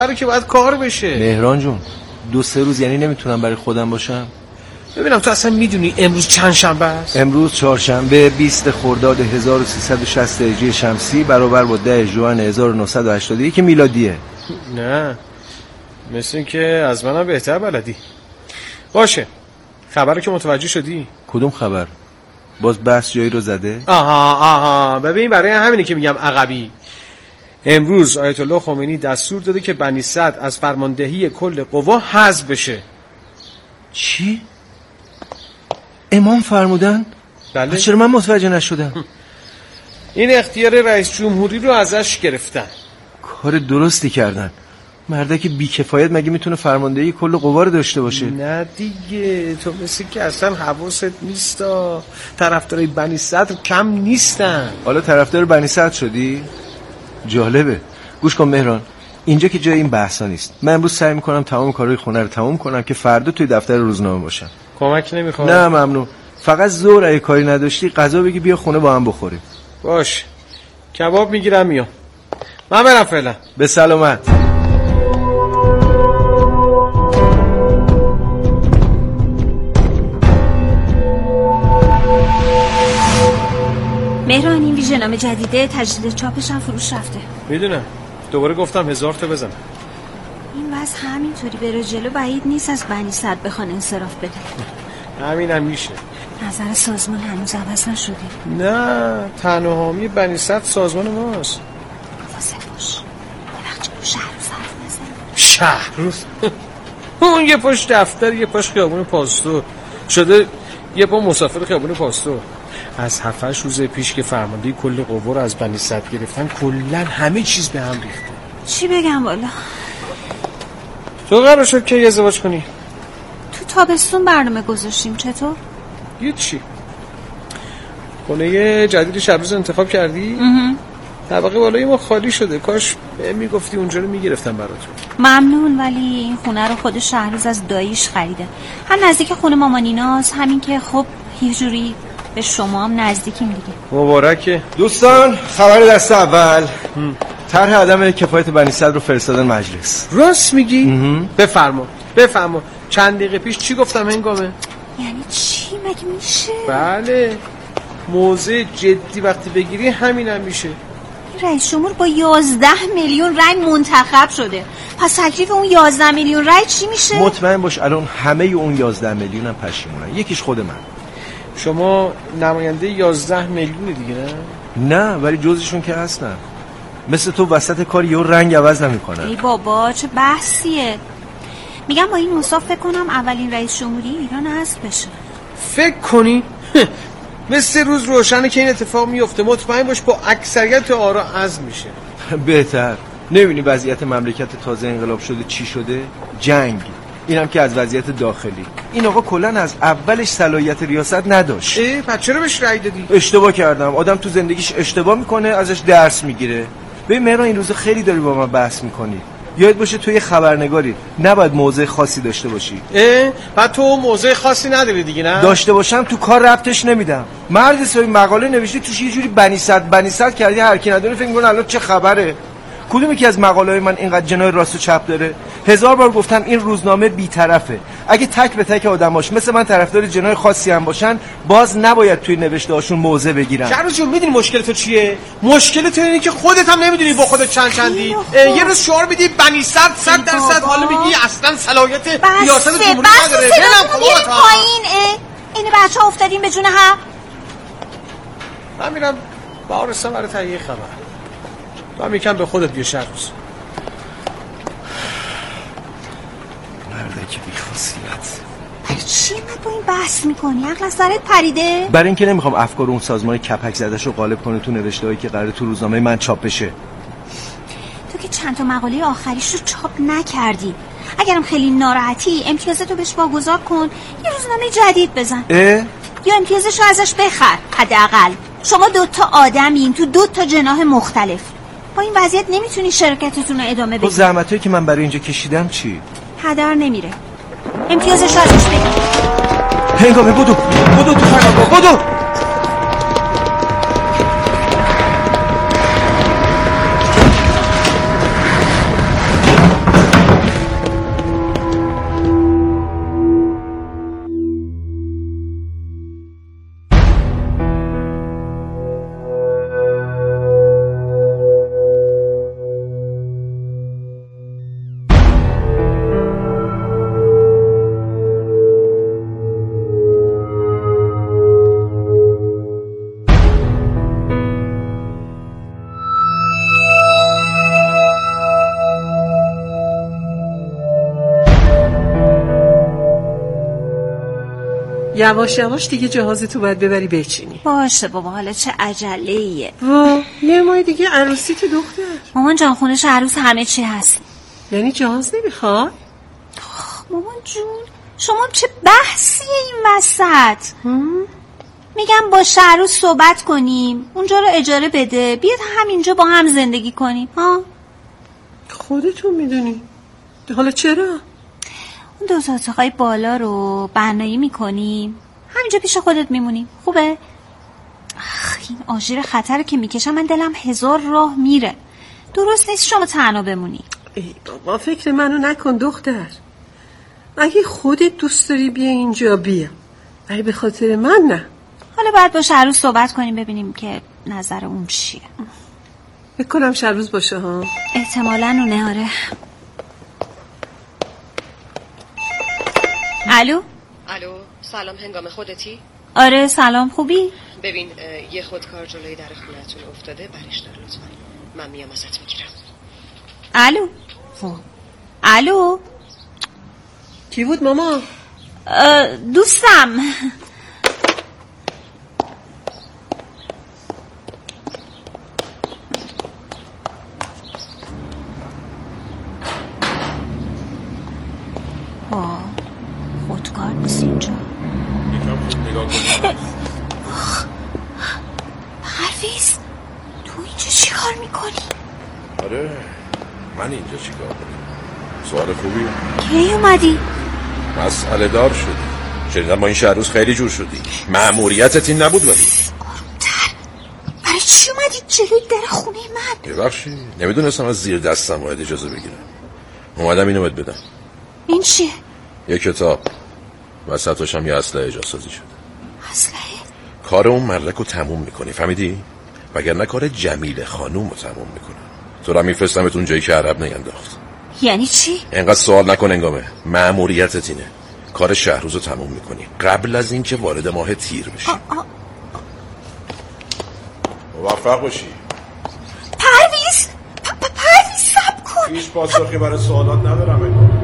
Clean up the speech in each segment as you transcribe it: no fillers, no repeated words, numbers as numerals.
برای که باید کار بشه. مهران جون 2-3 روز یعنی نمیتونم برای خودم باشم؟ ببینم تو اصلا میدونی امروز چند شنبه است؟ امروز چهارشنبه 20 خرداد 1360 هجری شمسی برابر با 10 ژوئن 1981 میلادیه. نه مثل این که از منم بهتر بلدی. باشه خبر رو که متوجه شدی؟ کدوم خبر؟ باز بحث جایی رو زده؟ آها ببین برای همینه که میگم عقبی. امروز آیت الله خمینی دستور داده که بنی سعد از فرماندهی کل قوا حذف بشه. چی؟ امام فرمودن؟ بله. چرا من متوجه نشدم؟ این اختیار رئیس جمهوری رو ازش گرفتن. کار درستی کردن. مردک بیکفایت مگه میتونه فرماندهی کل قوا رو داشته باشه؟ نه دیگه تو مثل که اصلا حواست نیستا. طرفدارای بنی سعد کم نیستن. حالا طرفدار بنی سعد شدی؟ جالبه. گوش کن مهران، اینجا که جای این بحثا نیست. من امروز سعی میکنم تمام کارهای خونه رو تمام کنم که فردا توی دفتر روزنامه باشم. کمک نمیخواد؟ نه ممنون. فقط ظهر اگه کاری نداشتی غذا بگی بیا خونه با هم بخوریم. باش کباب میگیرم میام. من برم فعلا. به سلامت. مهران این ویژه‌نامه جدیده تجدید چاپش هم فروش رفته. میدونم دوباره گفتم 1000 تا بزن. این وضع همینطوری بره جلو بعید نیست از بنی سعد بخوان انصراف بده. همینم میشه. نظر سازمان هنوز عوض نشده. نه تنها حامی بنی سعد سازمان ماست. واسه باش یه وقت جلو شهرروز حرف نزن. شهرروز؟ اون یه پاش دفتر یه پاش خیابون پاستور شده، یه پا مسافر خیابون پاستور. از 7-8 روز پیش که فرمانده کل قوا رو از بنی سعد گرفتن کلا همه چیز به هم ریخته. چی بگم والا؟ تو قرار شد که ازدواج کنی؟ تو تابستون برنامه گذاشتیم. چطور؟ هیچی. خونه جدید شهرروز انتخاب کردی؟ طبقه بالای ما خالی شده. کاش میگفتی اونجا رو میگرفتم براتون. ممنون ولی این خونه رو خود شهرروز از داییش خریده. هم نزدیک خونه مامانیناست، همین که خب یه جوری به شما هم نزدیکیم دیگه. مبارکه. دوستان خبر دست اول طرح عدم کفایت بنی سعد رو فرستادن مجلس. راست میگی؟ بفرما. چند دقیقه پیش چی گفتم هنگامه؟ یعنی چی مگه میشه؟ بله موضع جدی وقتی بگیری همین میشه. رئیس جمهور با 11 میلیون رای منتخب شده. پس تکلیف اون 11 میلیون رای چی میشه؟ مطمئن باش الان همه اون 11 میلیون هم پشیمونن. یکیش خود من. شما نماینده 11 میلیون دیگه نه ولی جزشون که هستن. مثل تو وسط کار یه رنگ عوض نمیکنن. ای بابا چه بحثیه. میگم با این حساب فکر کنم اولین رئیس جمهوری ایران حذف بشه. فکر کنی؟ مثل روز روشنه که این اتفاق میفته. مطمئن باش با اکثریت آرا حذف میشه. بهتر. نمیبینی وضعیت مملکت تازه انقلاب شده چی شده؟ جنگ. اینم که از وضعیت داخلی. این آقا کلن از اولش صلاحیت ریاست نداشت. پس چرا بهش رأی دادی؟ اشتباه کردم. آدم تو زندگیش اشتباه میکنه ازش درس میگیره. ببین مهران این روزا خیلی داری با من بحث میکنی. یاد باشه تو یه خبرنگاری نباید موضع خاصی داشته باشی. بعد تو موضع خاصی نداری دیگه نه؟ داشته باشم تو کار ربطش نمیدم. مرد سوی مقاله نوشتی توش یه جوری بنی سعد کردی هر کی ندونه فکر می‌کنه الان چه خبره. کدومی که از مقاله‌های من اینقدر جنای راست و چپ داره؟ 1000 بار گفتم این روزنامه بی‌طرفه. اگه تک به تک آدماش مثل من طرفدار جنای خاصی هم باشن باز نباید توی نوشته‌هاشون موضع بگیرن. شهرروز جون میدونی مشکل تو چیه؟ مشکل تو اینه که خودت هم نمیدونی با خودت چندی. یه روز شعار میدی بنی سعد 100% حالا میگی اصلا صلاحیت ریاست جمهوری نداره. بلم پایین. این بچه‌ها افتادین به جون هم. من میرم بارستان برای تهیه خبر. تو هم یکم به خودت بیا شهرروز. مردک بی‌خاصیت. چی با این بحث میکنی؟ عقل از سرت پریده؟ برای اینکه نمیخوام افکار اون سازمان کپک زده‌شو رو غالب کنه تو نوشته‌هایی که قراره تو روزنامه من چاپ بشه. تو که چند تا مقاله آخریش رو چاپ نکردی. اگرم خیلی ناراحتی امتیازتو بهش واگذار کن، یه روزنامه جدید بزن. یا امتیازشو ازش بخر. حداقل شما 2 تا آدمین تو 2 تا جناح مختلف. با این وضعیت نمیتونی شرکتتون رو ادامه بدی. زحمتایی که من برای اینجا کشیدم چی؟ هدر نمیره. امتیازش رو ازش بگیر. هنگامه بدو تو فرقا بدو. یواش یواش دیگه جهازتو باید ببری بچینی. باشه بابا، حالا چه عجله‌ایه. یه ماه دیگه عروسی تو دختر. مامان جان خونش عروس همه چی هست. یعنی جهاز نمیخوای؟ مامان جون شما چه بحثیه این وسط؟ میگم با عروس صحبت کنیم، اونجا رو اجاره بده، بیاد همینجا با هم زندگی کنیم. ها خودتون میدونی. حالا چرا؟ اون 2 اتاقای بالا رو بنایی میکنیم، همینجا پیش خودت میمونیم. خوبه؟ این آژیر خطر که میکشم من دلم 1000 راه میره. درست نیست شما تنها بمونی. ای بابا فکر منو نکن دختر. اگه خودت دوست داری بیا اینجا بیا، ولی به خاطر من نه. حالا باید با عروس صحبت کنیم ببینیم که نظر اون چیه. فکر کنم عروس باشه ها. احتمالاً اونه. آره. الو سلام، هنگام خودتی؟ آره سلام، خوبی؟ ببین یه خودکار جلوی در خونتون افتاده، برش دار لطفا. من میام ازت میگیرم. الو کی بود ماما؟ دوستم. خودکار نیست اینجا. یکم خوب نگاه کنید. پرویز تو اینجا چی کار میکنی؟ آره من اینجا چی کار کنیم؟ سوال خوبی؟ کی اومدی؟ مسئله دار شدی. شنیدم با این شهروز خیلی جور شدی. مأموریتت این نبود. ولی آرومتر. برای چی اومدی جلوی در خونه من؟ ببخشید نمیدونستم از زیر دستم باید اجازه بگیرم. اومدم اینو بهت بدم. این چیه؟ یه کتاب. وسطش هم یه اسلحه اجازه سازی شده. اسلحه؟ کار اون ملک رو تموم میکنی، فهمیدی؟ وگرنه کار جمیل خانوم رو تموم میکنه. تو را میفرستمت اون جایی که عرب نینداخت. یعنی چی؟ اینقدر سوال نکن انگامه. مأموریتت اینه. کار شهروز رو تموم میکنی قبل از اینکه وارد ماه تیر بشی. موفق باشی. پرویز صبر کن. هیچ پاسخی برای سوالات ندارم انگامه.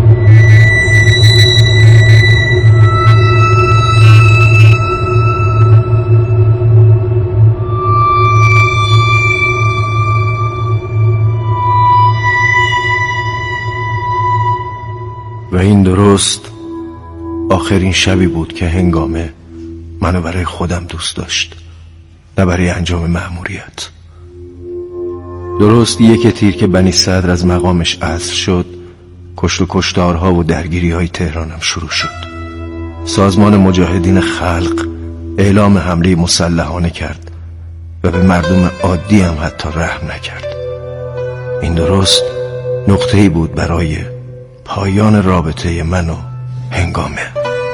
و این درست آخرین شبی بود که هنگامه منو برای خودم دوست داشت، نه برای انجام مأموریت. درست 1 تیر که بنی صدر از مقامش عزل شد، کشت و کشتارها و درگیری‌های تهرانم شروع شد. سازمان مجاهدین خلق اعلام حمله مسلحانه کرد و به مردم عادی هم حتی رحم نکرد. این درست نقطه‌ای بود برای پایان رابطه من و هنگامه.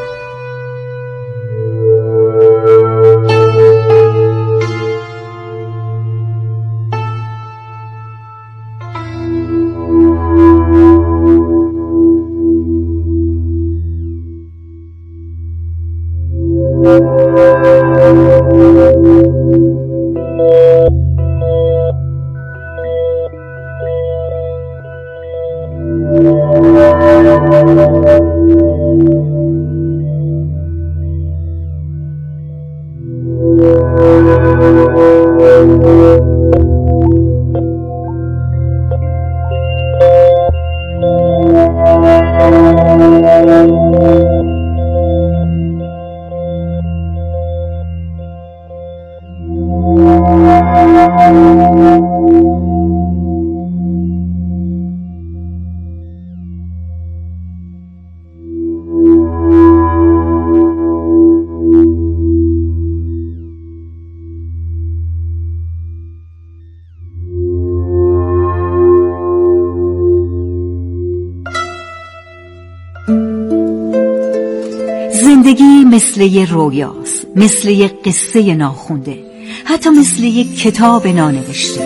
زندگی مثل یه رویاست، مثل یه قصه ناخونده، حتی مثل یه کتاب نانوشته.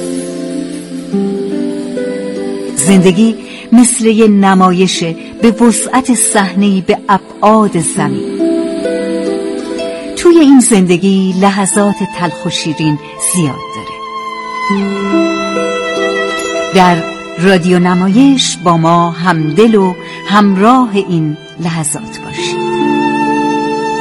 زندگی مثل یه نمایش به وسعت صحنه‌ای به ابعاد زمین. توی این زندگی لحظات تلخ و شیرین زیاد داره. در رادیو نمایش با ما همدل و همراه این لحظات باشید.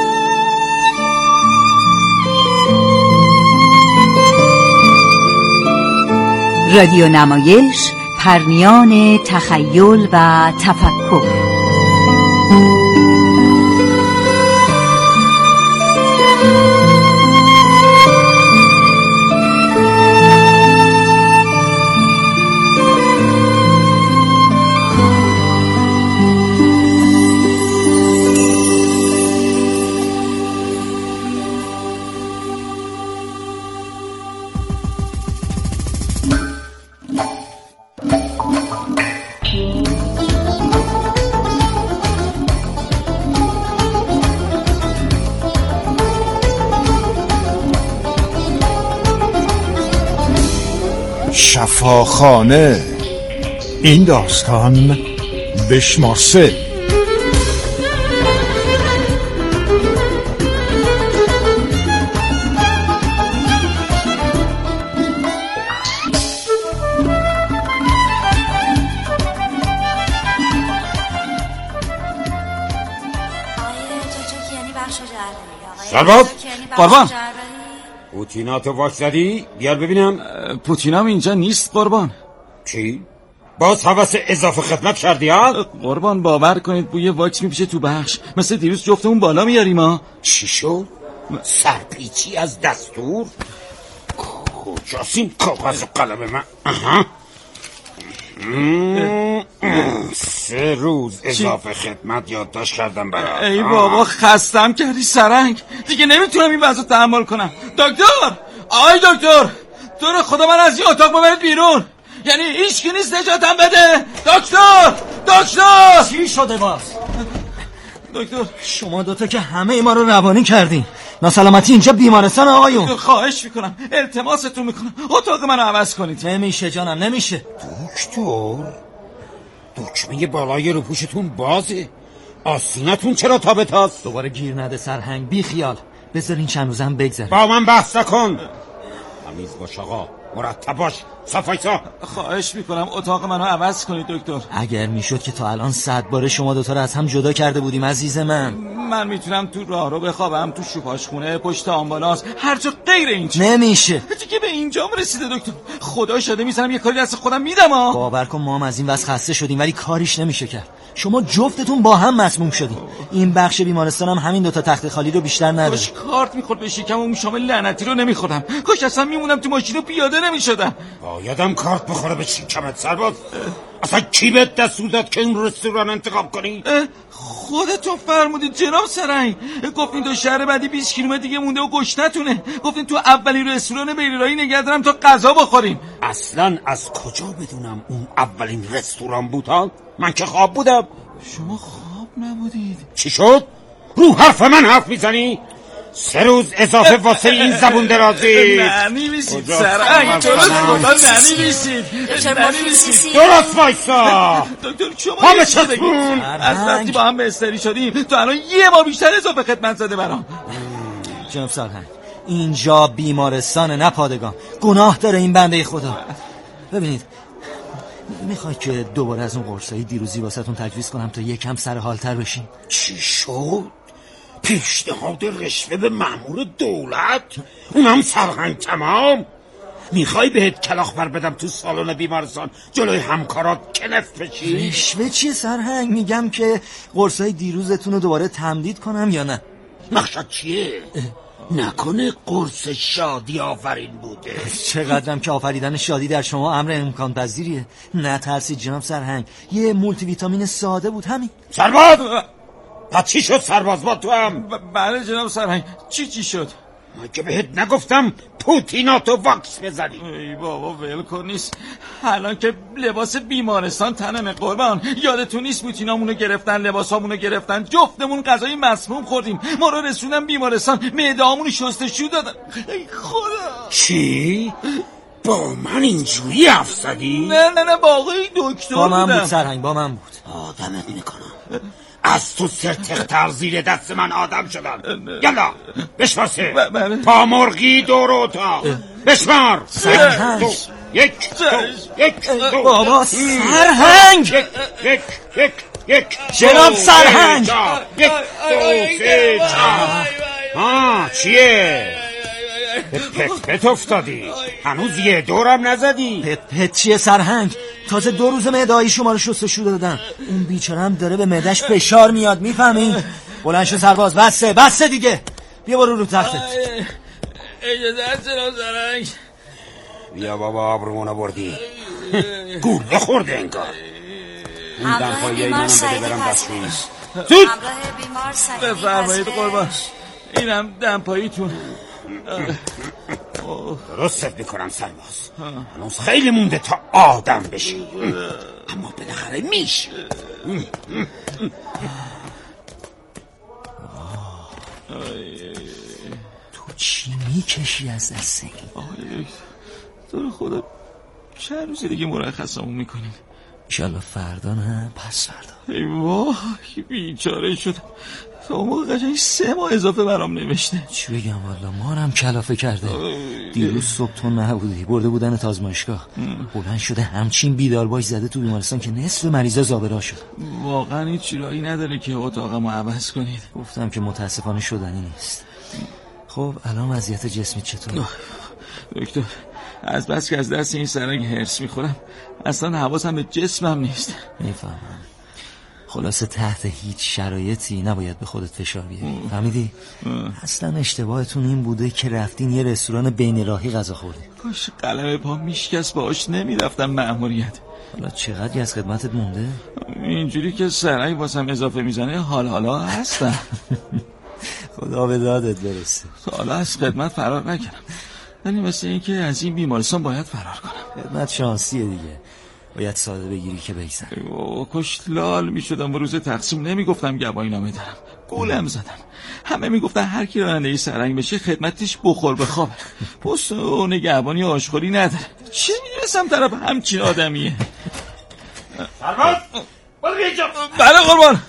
رادیو نمایش، پرنیان تخیل و تفکر. شفاخانه. این داستان بشمار 3. سرباز قربان، پوتیناتو واش زدی؟ بیار ببینم. پوتینام اینجا نیست قربان. چی؟ باز حوث اضافه خدمت کردی ها؟ قربان باور کنید بوی واکس میپیشه تو بخش، مثل دیروز جفتمون بالا میاریم ها. چی شد؟ سرپیچی از دستور؟ کجاست این کاغذ و قلم من؟ 3 روز اضافه خدمت یادداشت کردم برات. ای بابا خستم کردی سرنگ، دیگه نمیتونم این وضع تحمل کنم. دکتر، آی دکتر، تو رو خدا من از این اتاق ببرید بیرون، یعنی هیچکی نیست نجاتم بده. دکتر چی شده باز؟ دکتر شما دوتا که همه ما رو روانی کردین. ناسلامتی اینجا بیمارستان آقایون. خواهش میکنم، التماستون میکنم اتاق منو عوض کنید. نمیشه جانم، نمیشه. دکتر، دکمه بالای روپوشتون بازه، آستینتون چرا تابتاست؟ دوباره گیر نده سرهنگ، بی خیال، بذارین چند روزم بگذره. با من بحث نکن. تمیز باش آقا، مرتب باش، صفایسا. خواهش میکنم اتاق منو عوض کنید دکتر. اگر میشد که تا الان 100 باره شما دوتا رو از هم جدا کرده بودیم عزیز من. من میتونم تو راهرو بخوابم، تو شوپاشخونه، پشت آمبولانس، هر جا غیر اینجا. نمیشه دیگه به اینجام رسیده دکتر. خدا شده میذارم یه کاری دست خودم میدم ها. باور کن ما هم از این وضع خسته شدیم ولی کاریش نمیشه کرد. شما جفتتون با هم مسموم شدین. این بخش بیمارستان هم همین دوتا تخت خالی رو بیشتر نداره. کاش کارت میخورد به شکم و شامل لعنتی رو نمیخوردم. کاش اصلا میمونم تو ماشین و پیاده نمیشدم. بایدم کارت بخوره به شکمت سرباز. اصلا کی بهت دستور داد که این رستوران انتخاب کنی؟ خودتون فرمودید جناب سرنگ. گفتین تو شهر بعدی 20 کیلومتر دیگه مونده و گشتتونه. گفتین تو اولین رستوران بیرایی نگه دارم تا غذا بخوریم. اصلا از کجا بدونم اون اولین رستوران بود ها؟ من که خواب بودم. شما خواب نبودید. چی شد؟ رو حرف من حرف میزنی؟ 3 روز اضافه واسه این زبون درازی. نعنی بیسید سرنگ، درست خدا نعنی بیسید. درست وایسا. دکتر شما چه بگید؟ از وقتی با هم به استری شدیم تو الان یه ما بیشتر اضافه خدمت زده برام. جناب سرهنگ، اینجا بیمارستان نه پادگان. گناه داره این بنده خدا. ببینید، میخوای که دوباره از اون قرصای دیروزی واسهتون تجویز کنم تا یکم سر حالتر بشین؟ چی شد؟ پیشنهاد رشوه به مأمور دولت؟ اونم سرهنگ تمام؟ میخوای بهت کلاغ بر بدم تو سالن بیمارستان جلوی همکارات کلف بشی؟ رشوه چیه سرهنگ؟ میگم که قرصای دیروزتون رو دوباره تمدید کنم یا نه؟ مقصد چیه؟ نکنه قرص شادی آفرین بوده؟ چقدرم که آفریدن شادی در شما امر امکان پذیریه. نه ترسید جناب سرهنگ، یه مولتی ویتامین ساده بود همین. سرباز! پس چی شد سرباز با تو هم؟ بله جناب سرهنگ. چی شد؟ من که بهت نگفتم پوتیناتو واکس بزنی؟ ای بابا ول کن نیست. الان که لباس بیمارستان تنمه قربان. یادتون نیست پوتینامونو گرفتن، لباسامونو گرفتن، جفتمون غذای مسموم خوردیم، ما رو رسوندن بیمارستان، معده‌هامونو شستشو دادن. ای خدا. چی؟ با من اینجوری حرف زدی؟ نه با آقای دکتر با من بود سرهنگ، با من بود. آدمت میکنم. از تو سرتختر زیر دست من آدم شدن. یلا بشمار 3. پا مرغی دور اتاق. بشمار. سرهنگ. یک دو. بابا سرهنگ. یک جناب سرهنگ. 1 2 3 4. چیه؟ پت افتادی. هنوز یه دورم نزدی. پت چیه سرهنگ؟ تازه 2 روز معده‌ای شما رو شستشو دادم. اون بیچاره هم داره به معده‌اش فشار میاد، میفهمی؟ بلند شو سرباز، بسه دیگه. بیا برو رو تختت. اجازه هست جناب سرهنگ. بیا بابا آبرومونو بردی. گوله خورده انگار. این دمپایی منم بده برم دستشویی. زود بفرمایید قربان. اینم دمپاییتون. درستت میکنم سرباز. هنوز خیلی مونده تا آدم بشی، اما بالاخره میشه. تو چی میکشی از دست این؟ تو خدا چند روز دیگه مرخصمون میکنیم. انشالله فردا نه پس فردا. ای وای بیچاره شدم. تا اون موقع قشنگ 3 ماه اضافه برام نوشته. چی بگم والا مارم کلافه کرده. دیروز صبح تو نبودی، برده بودن آزمایشگاه. بلند شده همچین بیدار باش زده تو بیمارستان که نصف مریضا زابرا شد. واقعا هیچ راهی نداره که اتاقمو عوض کنید؟ گفتم که متاسفانه شدنی نیست. خب الان وضعیت جسمی چطور؟ دکتر از بس که از دست این سرنگ هرس میخورم اصلا حواسم به جسمم نیست. میفهمم. خلاصه تحت هیچ شرایطی نباید به خودت فشار بیاری. فهمیدی؟ اصلا اشتباهتون این بوده که رفتین یه رستوران بین راهی غذا خوردی. کاش قلم پا میشکست باهاش نمیرفتم مأموریت. حالا چقدری از خدمتت مونده؟ اینجوری که سرنگ واسم اضافه میزنه حالا هستم. خدا به دادت برسه. حالا از خدمت فرار نکردم، ولی مثل این که از این بیمارستان باید فرار کنم. خدمت شانسیه دیگه، باید ساده بگیری که بگذر. کاش لال میشدم و روز تقسیم نمیگفتم گواهی نامه دارم. گولم زدم. همه میگفتن هر کی راننده سرنگ بشه خدمتش بخور بخوابه. پست و نگهبانی و آشخوری نداره. چه میدونستم طرف همچین آدمیه. سرباز برو اینجا. بله قربان.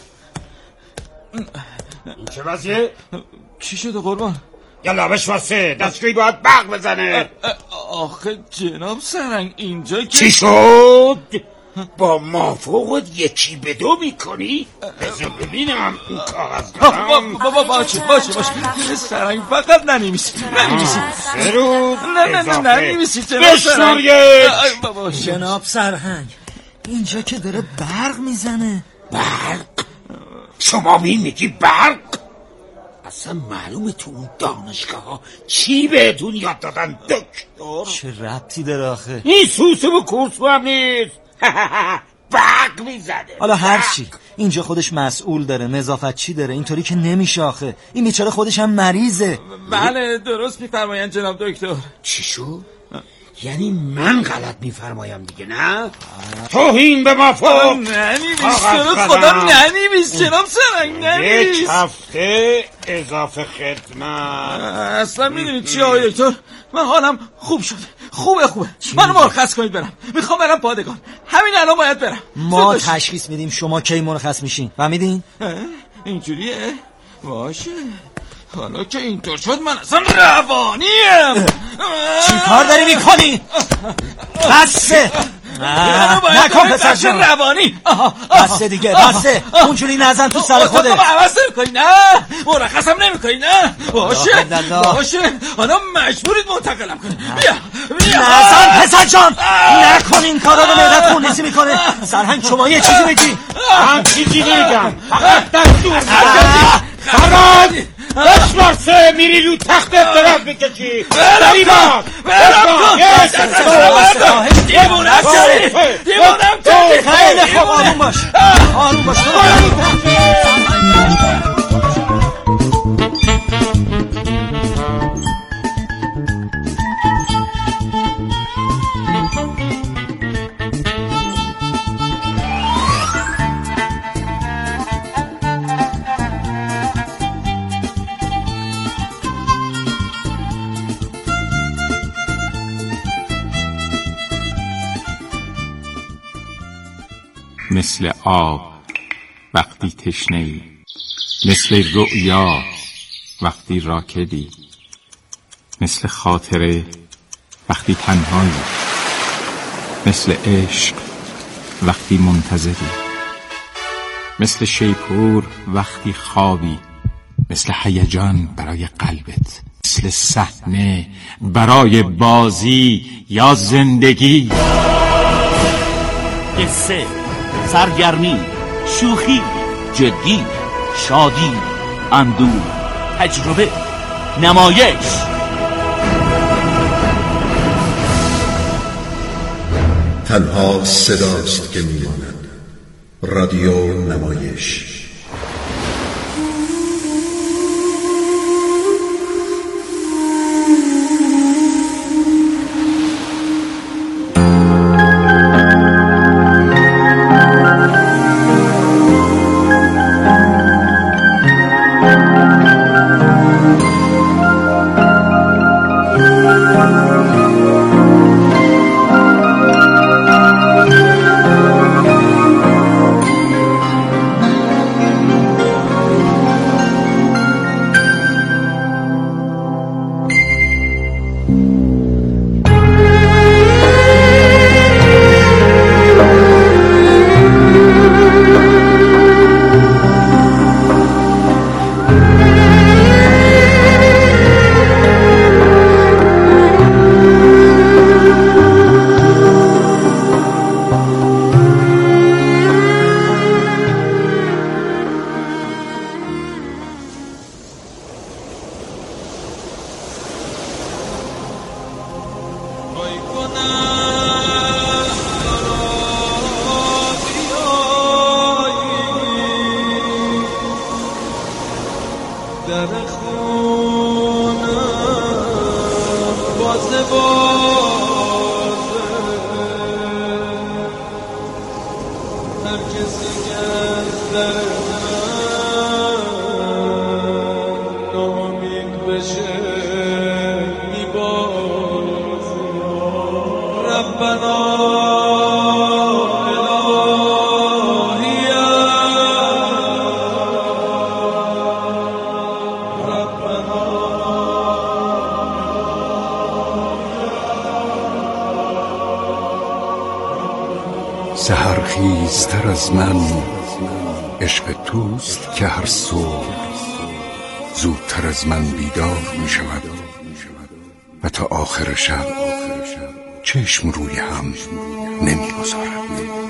این چه وضعیه؟ چی شده قربان؟ یا لابش واسه دستگویی باید برق بزنه. آخه جناب سرنگ اینجا که چی شد؟ با مافوقت 1 به 2 میکنی؟ بذار ببینم این کاغذ دارم. بابا باشه سرنگ فقط ننویسی 3 روز نه ننویسی جناب سرنگ. جناب سرهنگ اینجا که داره برق میزنه. برق؟ شما میگی برق؟ اصلا معلومه تو اون دانشگاه ها چی بهتون یاد دادن دکتر؟ چه ربطی داره آخه؟ این سوسه و کورس هم نیست. برق میزنه. حالا هر چی، اینجا خودش مسئول داره، نظافت چی داره، اینطوری که نمیشه آخه. این بیچاره خودش هم مریضه. بله درست میفرمایند جناب دکتر. چی شد؟ یعنی من غلط میفرمایم دیگه نه؟ توهین به مافوق. ننویس خدا ننویس جناب سرنگ ننویس. 1 هفته اضافه خدمت. اصلا میدونید چی آقای دکتر؟ من حالم خوب شد. خوبه منو مرخص کنید برم. میخوام برم پادگان. همین الان باید برم. ما تشخیص میدیم شما کی مرخص میشین. فهمیدین؟ اینجوریه؟ باشه. حالا که اینطور شد من اصلا روانیم. چی کار داری میکنی؟ بسه نکن پسر جان روانی. بسه دیگه بسه. اونجوری نزن تو سر خوده. تو عوض نمیکنی نه؟ مرخصم نمیکنی نه؟ باشه حالا مجبورید منتقلم کنی. بیا نزن پسر جان. نکن این کارا رو معدت خونریزی میکنه. سرهنگ شما یه چیزی بگی. من چیزی نمیگم فقط دستور فراد بشمار میری رو تختت دراز میکشی. برم دیوونم کردی. خیلی خوب آروم باش. مثل آب وقتی تشنه‌ای، مثل رؤیا وقتی راکدی، مثل خاطره وقتی تنهایی، مثل عشق وقتی منتظری، مثل شیپور وقتی خوابی، مثل هیجان برای قلبت، مثل صحنه برای بازی یا زندگی. قصه، سرگرمی، شوخی، جدی، شادی، اندوه، تجربه، نمایش. تنها صداست که میماند. رادیو نمایش. سحرخیزتر از من عشق توست که هر صبح زودتر از من بیدار می شود و تا آخر شب چشم روی هم نمی گذارد.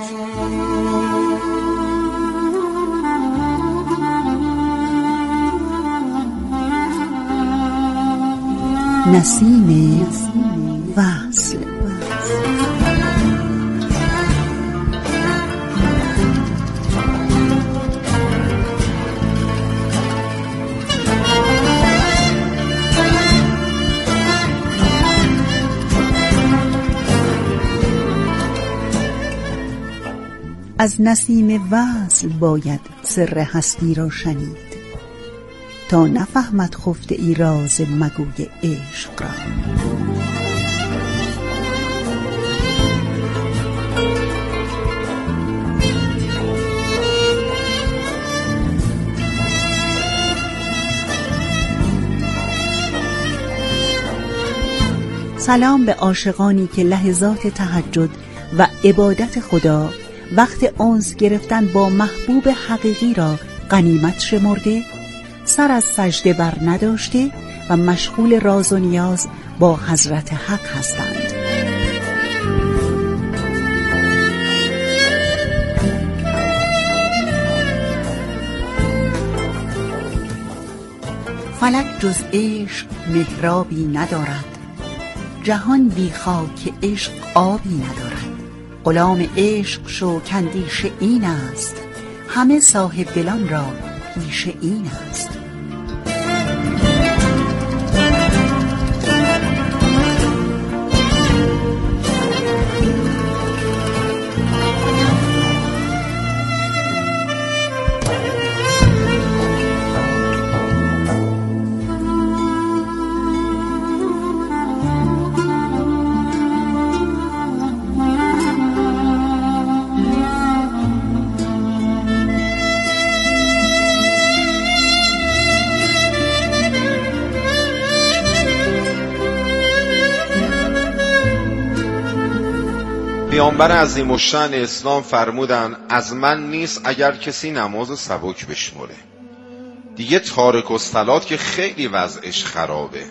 نسیم وصل. از نسیم وصل باید سر هستی را شنید تا نفهمد خفته ای راز مگوی عشق را. سلام به عاشقانی که لحظات تهجد و عبادت خدا، وقت انس گرفتن با محبوب حقیقی را غنیمت شمرده، سر از سجده بر نداشته و مشغول راز و نیاز با حضرت حق هستند. فلک جز عشق محرابی ندارد، جهان بی خاک عشق آبی ندارد. غلام عشق شو کاندیشه این است، همه صاحب دلان را پیشه این است. پیامبر عظیم الشأن اسلام فرمودن از من نیست اگر کسی نماز سبک بشمره. دیگه تارک الصلات که خیلی وضعش خرابه.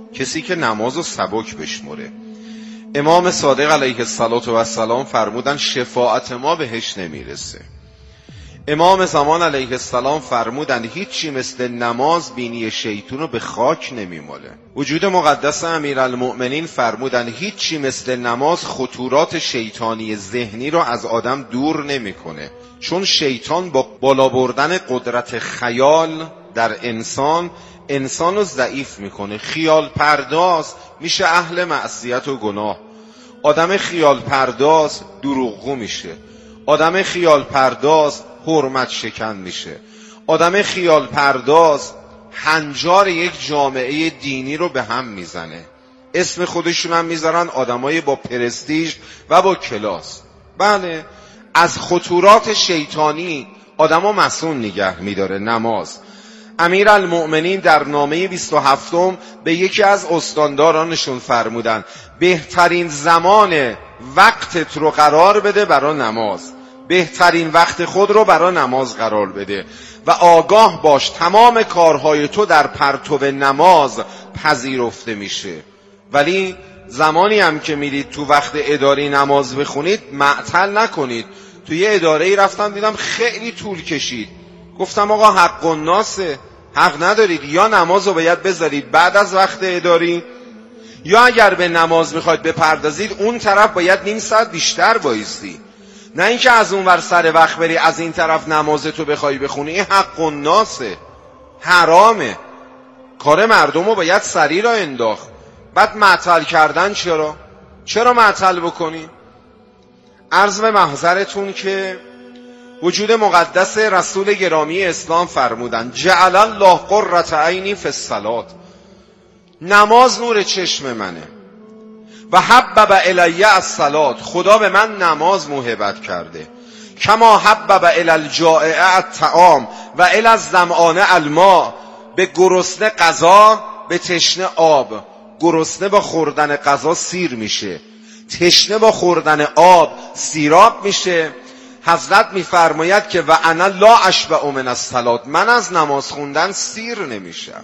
کسی که نمازو سبک بشمره. امام صادق علیه السلام فرمودن شفاعت ما بهش نمیرسه. امام زمان علیه السلام فرمودن هیچی مثل نماز بینی شیطون رو به خاک نمیماله. وجود مقدس امیرالمؤمنین فرمودن هیچی مثل نماز خطورات شیطانی ذهنی رو از آدم دور نمیکنه، چون شیطان با بالا بردن قدرت خیال در انسان رو ضعیف میکنه. خیال پرداز میشه اهل معصیت و گناه. آدم خیال پرداز دروغگو میشه. آدم خیال پرداز حرمت شکن میشه. آدم خیال پرداز هنجار یک جامعه دینی رو به هم میزنه. اسم خودشون هم میذارن آدمای با پرستیژ و با کلاس. بله، از خطورات شیطانی آدمو مسئول نگه میداره نماز. امیرالمؤمنین در نامه 27 به یکی از استاندارانشون فرمودن بهترین زمان وقتت رو قرار بده برای نماز، بهترین وقت خود رو برای نماز قرار بده و آگاه باش تمام کارهای تو در پرتو نماز پذیرفته میشه. ولی زمانی هم که میرید تو وقت اداری نماز بخونید معطل نکنید. توی اداره‌ای رفتم دیدم خیلی طول کشید، گفتم آقا حق الناسه، حق ندارید، یا نماز رو باید بذارید بعد از وقت اداری، یا اگر به نماز میخواید بپردازید اون طرف باید نیم ساعت بیشتر بایستی، نه اینکه از اون ور سر وقت بری از این طرف نمازتو بخوای بخونی. این حق الناسه، حرامه. کار مردم رو باید سری را انداخت. بعد معطل کردن چرا معطل بکنی؟ عرض به محضرتون که وجود مقدس رسول گرامی اسلام فرمودن جعل الله قرة عینی فی الصلاة، نماز نور چشم منه، و حبب الی الصلاة، خدا به من نماز موهبت کرده، کما حبب الی الجائع الطعام و الی الظمآن الماء، به گرسنه غذا به تشنه آب. گرسنه با خوردن غذا سیر میشه، تشنه با خوردن آب سیراب میشه. حضرت میفرماید که و انا لا اشبع من الصلاة، من از نماز خوندن سیر نمیشم.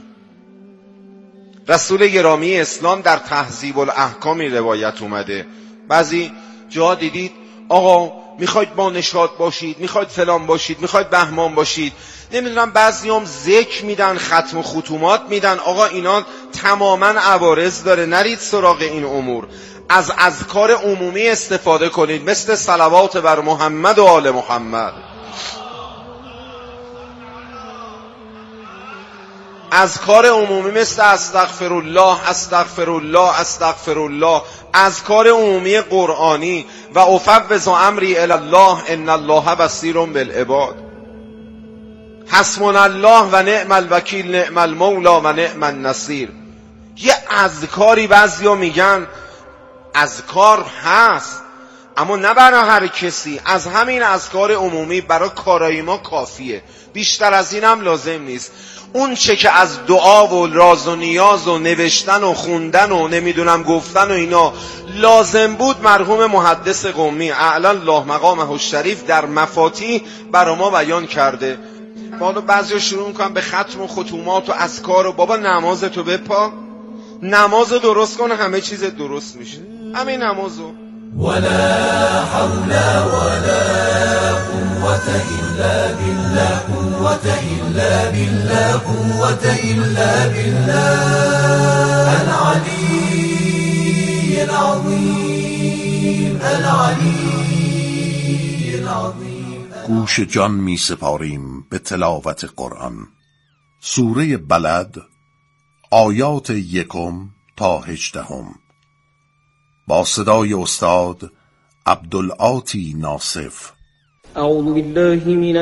رسول گرامی اسلام در تهذیب الاحکامی روایت اومده، بعضی جا دیدید آقا میخواید با نشاط باشید، میخواید فلان باشید، میخواید بهمان باشید، نمیدونم بعضی هم ذکر میدن، ختم و ختومات میدن. آقا اینا تماما عوارض داره، نرید سراغ این امور. از اذکار عمومی استفاده کنید، مثل صلوات بر محمد و آل محمد. اذکار عمومی مثل استغفر الله استغفر الله استغفر الله. اذکار عمومی قرآنی و افوض امری الی الله ان الله بصیر بالعباد. حسبنا الله و نعم الوکیل نعم المولا و نعم النصیر. یه اذکاری بعضیا میگن اذکار هست اما نه برای هر کسی. از همین اذکار عمومی برای کارای ما کافیه، بیشتر از این هم لازم نیست. اون چه که از دعا و راز و نیاز و نوشتن و خوندن و نمیدونم گفتن و اینا لازم بود، مرحوم محدث قمی اعلی الله مقامه الشریف در مفاتیح برای ما بیان کرده. حالا بعضیا شروع میکنن به ختم و ختومات و اذکار و بابا نمازتو بپا، نمازو درست کن، همه چیز درست میشه. همین نمازو ولا حول ولا قوة إلا بالله قوة إلا بالله قوة إلا بالله العلي العظيم العلي العظيم. گوش جان می سپاریم به تلاوت قرآن. سوره بلد، آیات 1 تا 18 با صدای استاد عبدالعاطی ناصف. اعوذ بالله من